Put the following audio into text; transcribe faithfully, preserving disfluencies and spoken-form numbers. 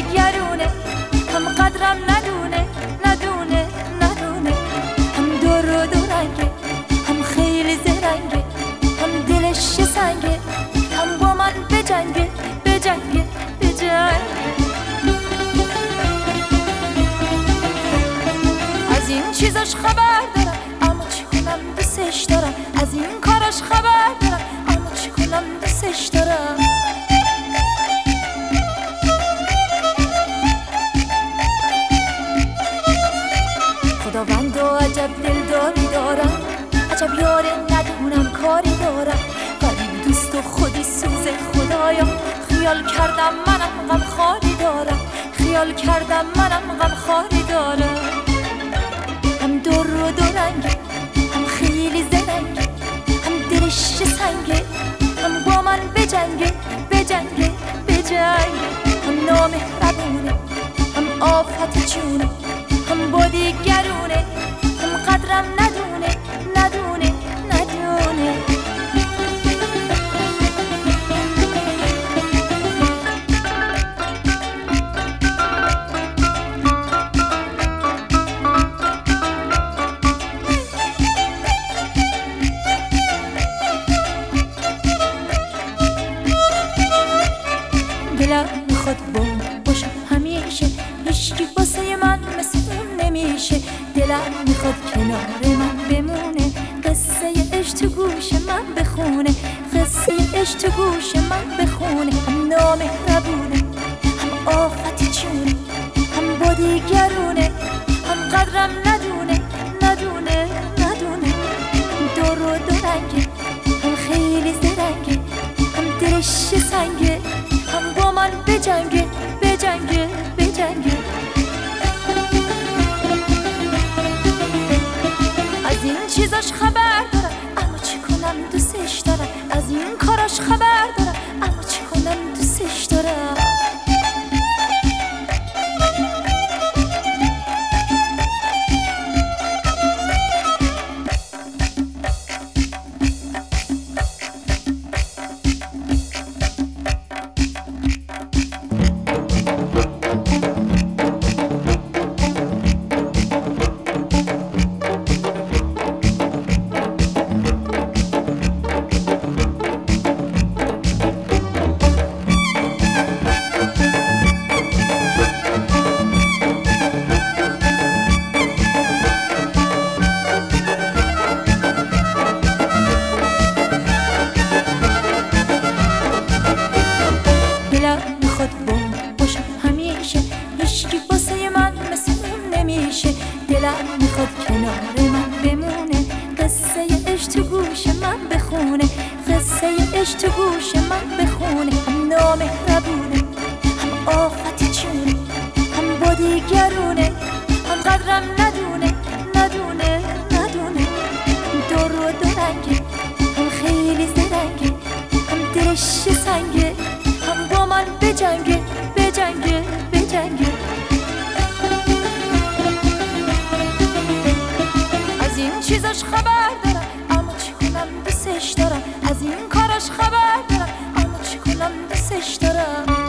دیگرونه، هم قدرم ندونه ندونه ندونه، هم دور و دورنگه، هم خیلی زرنگه، هم دلش سنگه، هم با من بجنگه بجنگه بجنگه. از این چیزاش خبر دارم اما چی کنم دوستش دارم، از این کاراش خبر دارم اما چی کنم دوستش دارم. خداوند و عجب دلداری دارم، عجب یاره ندونم کاری دارم، غریب دوست و خودی سوز خدایا. خیال کردم منم غم خاری دارم، خیال کردم منم غم خاری دارم. هم دور و دورنگه، هم خیلی زرنگه، هم دلش سنگه، هم با من بجنگه بجنگه بجنگه. هم نامهربونه، هم آفت جونه، هم با دیگرونه، هم قدرم ندونه ندونه ندونه. دلم میخواد بوم باشم همیشه، هیچکی واسه من مثل اون نمیشه. دلم میخواد کنار من بمونه، قصه عشق تو گوش من بخونه، قصه عشق تو گوش من بخونه. هم نامهربونه، هم آفت جونه، هم با دیگرونه، هم قدرم ندونه ندونه ندونه. دور و دورنگه، هم خیلی زرنگه، هم دلش سنگه، هم با من بجنگه بجنگه بجنگه. از این چیزاش خبر دارم اما چی کنم دوستش دارم، از این کاراش خبر دارم اما چی کنم دوستش دارم. دلم میخواد بوم باشم همیشه، هیچکی واسه من مثل اون نمیشه. دلم میخواد کنار من بمونه، قصه عشق تو گوش من بخونه، قصه عشق تو گوش من بخونه. هم نامهربونه، هم آفت جونه، هم با دیگرونه، هم قدرم ندونه ندونه ندونه. دور و دورنگه، هم خیلی زرنگه، هم دلش سنگه، هم با من بجنگه بجنگه بجنگه. از این چیزاش خبر دارم اما چی کنم دوستش دارم، از این کاراش خبر دارم اما چی کنم دوستش دارم.